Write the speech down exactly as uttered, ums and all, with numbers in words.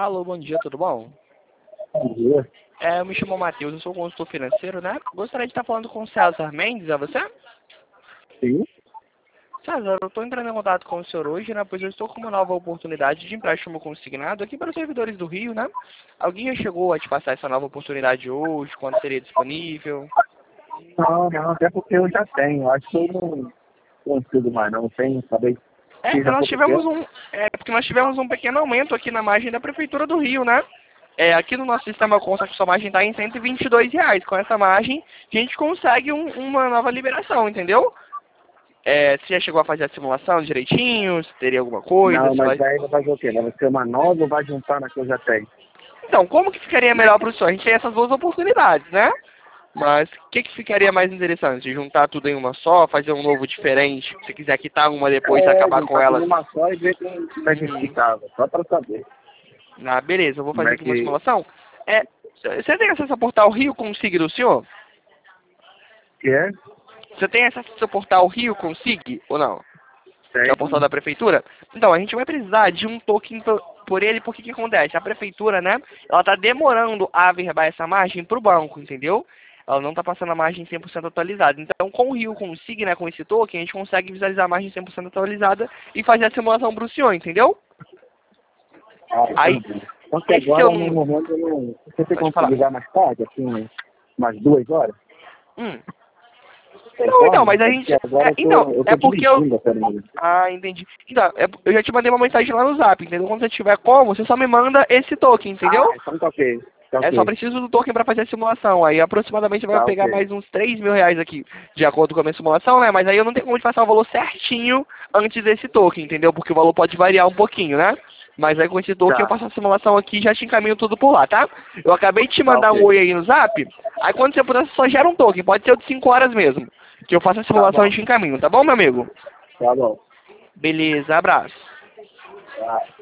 Alô, bom dia, tudo bom? Bom dia. É, eu me chamo Matheus, eu sou consultor financeiro, né? Gostaria de estar falando com o César Mendes, é você? Sim. César, eu estou entrando em contato com o senhor hoje, né? Pois eu estou com uma nova oportunidade de empréstimo consignado aqui para os servidores do Rio, né? Alguém já chegou a te passar essa nova oportunidade hoje? Quando seria disponível? Não, não, até porque eu já tenho. Acho que eu não consigo mais, não. Tenho, acabei É, fiz porque há nós pouco tivemos tempo. um, é, porque nós tivemos um pequeno aumento aqui na margem da Prefeitura do Rio, né? É, aqui no nosso sistema consta que sua margem está em cento e vinte e dois reais. Com essa margem, a gente consegue um- uma nova liberação, entendeu? É, você já chegou a fazer a simulação direitinho? Se teria alguma coisa? Não, Se mas vai... daí vai fazer o quê? Vai ser uma nova ou vai juntar na que eu já tenho? Então, como que ficaria melhor para o senhor? A gente tem essas duas oportunidades, né? Mas o que, que ficaria mais interessante? Juntar tudo em uma só, fazer um novo diferente? Se quiser quitar uma depois e É, acabar com juntar tudo elas. numa só e ver como como é que Uhum. ficava. Só para saber Ah, beleza, eu vou como fazer é aqui uma que... simulação. É, você tem acesso ao portal Rio Consig do senhor? que é? Você tem acesso ao seu portal Rio Consig ou não? Que é o portal Tem. da prefeitura? Então, a gente vai precisar de um token por, por ele, porque que acontece? A prefeitura, né, ela tá demorando a averbar essa margem pro banco, entendeu? Ela não tá passando a margem cem por cento atualizada. Então, com o Rio Consig, né, com esse token, a gente consegue visualizar a margem cem por cento atualizada e fazer a simulação pro senhor, entendeu? Ah, Aí, entendi. Só que esse seu agora, no número... momento, eu não... Você tem Pode como falar. ligar mais tarde, assim, umas umas duas horas? Hum. Tem Não, então, como? mas a É gente... porque agora É, eu então, tô, eu é tô porque eu... dirigindo até mesmo. Ah, entendi. Então, é- eu já te mandei uma mensagem lá no Zap, entendeu? Quando você tiver como, você só me manda esse token, Ah, entendeu? então tá ok. Tá É só ok. preciso do token para fazer a simulação. Aí aproximadamente vai Tá pegar ok. mais uns três mil reais aqui, de acordo com a minha simulação, né? Mas aí eu não tenho como te passar o valor certinho antes desse token, entendeu? Porque o valor pode variar um pouquinho, né? Mas aí com esse token eu Tá. passo a simulação aqui e já te encaminho tudo por lá, tá? Eu acabei de te Tá mandar um ok. oi aí no Zap. Aí quando você puder, você só gera um token. Pode ser o de cinco horas mesmo. Que eu faço a Tá simulação e bom. te encaminho, tá bom, meu amigo? Tá bom. Beleza, abraço. Tá.